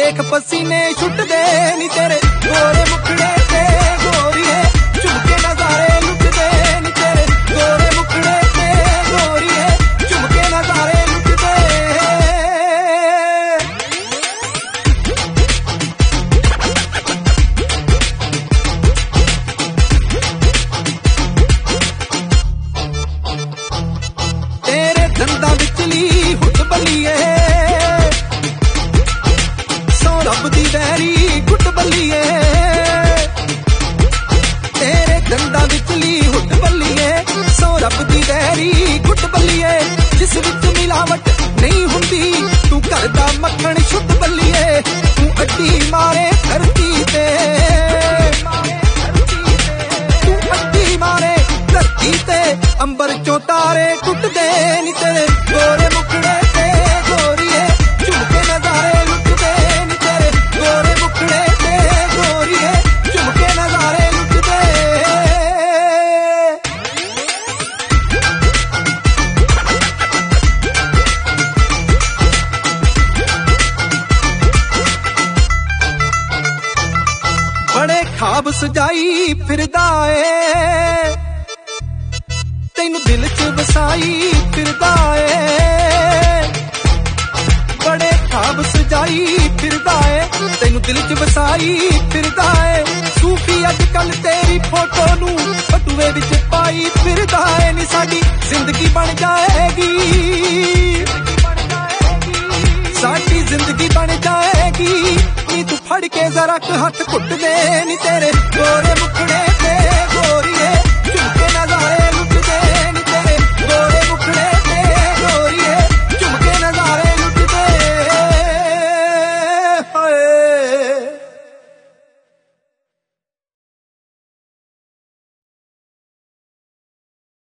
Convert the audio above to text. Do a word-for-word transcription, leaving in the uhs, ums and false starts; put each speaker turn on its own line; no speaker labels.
देख पसीने छुटदे नी तेरे गोरे मुखड़े ते गोरीए झुमके नजारे लुटदे नी तेरे गोरे मुखड़े ते गोरीए झुमके नजारे लुटदे। तेरे दंदां विचली हुट बल्लीए रब दी वैरी गुट बल्लीए तेरे दंदां विचली हुट बल्लीए सो रब दी वैरी गुट बल्लीए जिस विच मिलावट नहीं हुंदी तू घर दा मक्खण शुद्ध बल्लीए तू अड्डी मारे धरती ते तू अड्डी मारे धरती ते अंबर चों तारे टुटदे नी तेरे गोरे मुखड़े ते गोरीए झुमके नजारे लुटदे नी तेरे गोरे मुखड़े ते गोरीए झुमके नजारे लुटदे। बड़े ख्वाब सजाई फिरदा ए तैनू दिल च वसाई फिरदा ए बड़े ख्वाब सजाई फिरदा ए तैनू दिल च वसाई फिरदा ए सूफी अजकल तेरी फोटो नू बटुए विच पाई फिरदा ए नी साडी जिंदगी बन जाएगी साडी जिंदगी बन जाएगी नी तू फड़ के जरा हाथ घुट दे नी तेरे गोरे मुखड़े